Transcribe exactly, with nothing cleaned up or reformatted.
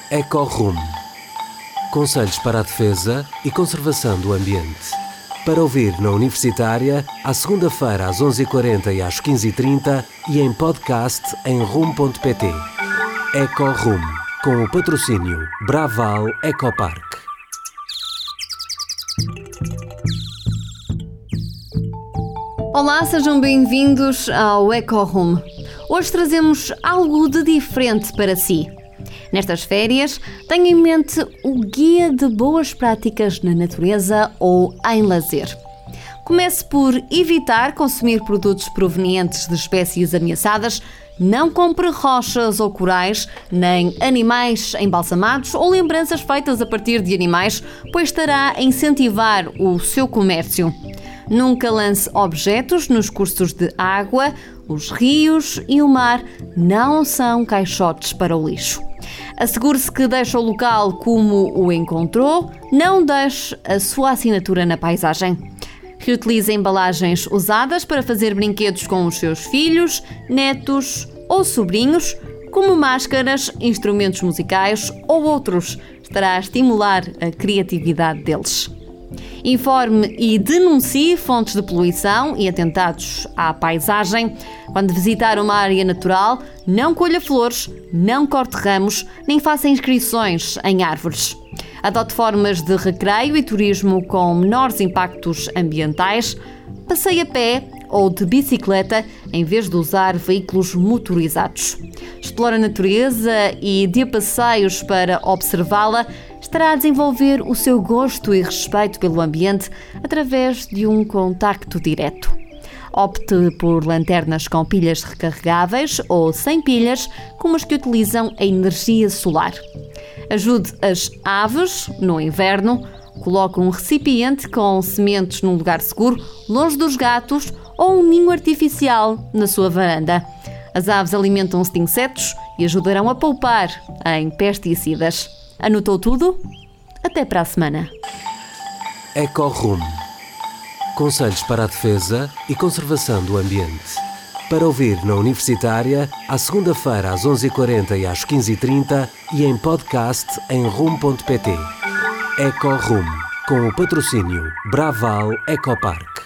EcoRum. Conselhos para a defesa e conservação do ambiente. Para ouvir na Universitária, à segunda-feira às onze e quarenta e às quinze e trinta e em podcast em rum ponto pt. EcoRum, com o patrocínio Braval Ecopark. Olá, sejam bem-vindos ao EcoRum. Hoje trazemos algo de diferente para si. Nestas férias, tenha em mente o Guia de Boas Práticas na Natureza ou em Lazer. Comece por evitar consumir produtos provenientes de espécies ameaçadas, não compre rochas ou corais, nem animais embalsamados ou lembranças feitas a partir de animais, pois estará a incentivar o seu comércio. Nunca lance objetos nos cursos de água, os rios e o mar não são caixotes para o lixo. Assegure-se que deixa o local como o encontrou, não deixe a sua assinatura na paisagem. Reutilize embalagens usadas para fazer brinquedos com os seus filhos, netos ou sobrinhos, como máscaras, instrumentos musicais ou outros. Estará a estimular a criatividade deles. Informe e denuncie fontes de poluição e atentados à paisagem. Quando visitar uma área natural, não colha flores, não corte ramos, nem faça inscrições em árvores. Adote formas de recreio e turismo com menores impactos ambientais. Passeie a pé ou de bicicleta em vez de usar veículos motorizados. Explore a natureza e dê passeios para observá-la. Estará a desenvolver o seu gosto e respeito pelo ambiente através de um contacto direto. Opte por lanternas com pilhas recarregáveis ou sem pilhas, como as que utilizam a energia solar. Ajude as aves no inverno. Coloque um recipiente com sementes num lugar seguro, longe dos gatos, ou um ninho artificial na sua varanda. As aves alimentam-se de insetos e ajudarão a poupar em pesticidas. Anotou tudo? Até para a semana. EcoRum. Conselhos para a defesa e conservação do ambiente. Para ouvir na Universitária, à segunda-feira às onze e quarenta e às quinze e trinta e em podcast em rum ponto pt. EcoRum, com o patrocínio Braval Ecopark.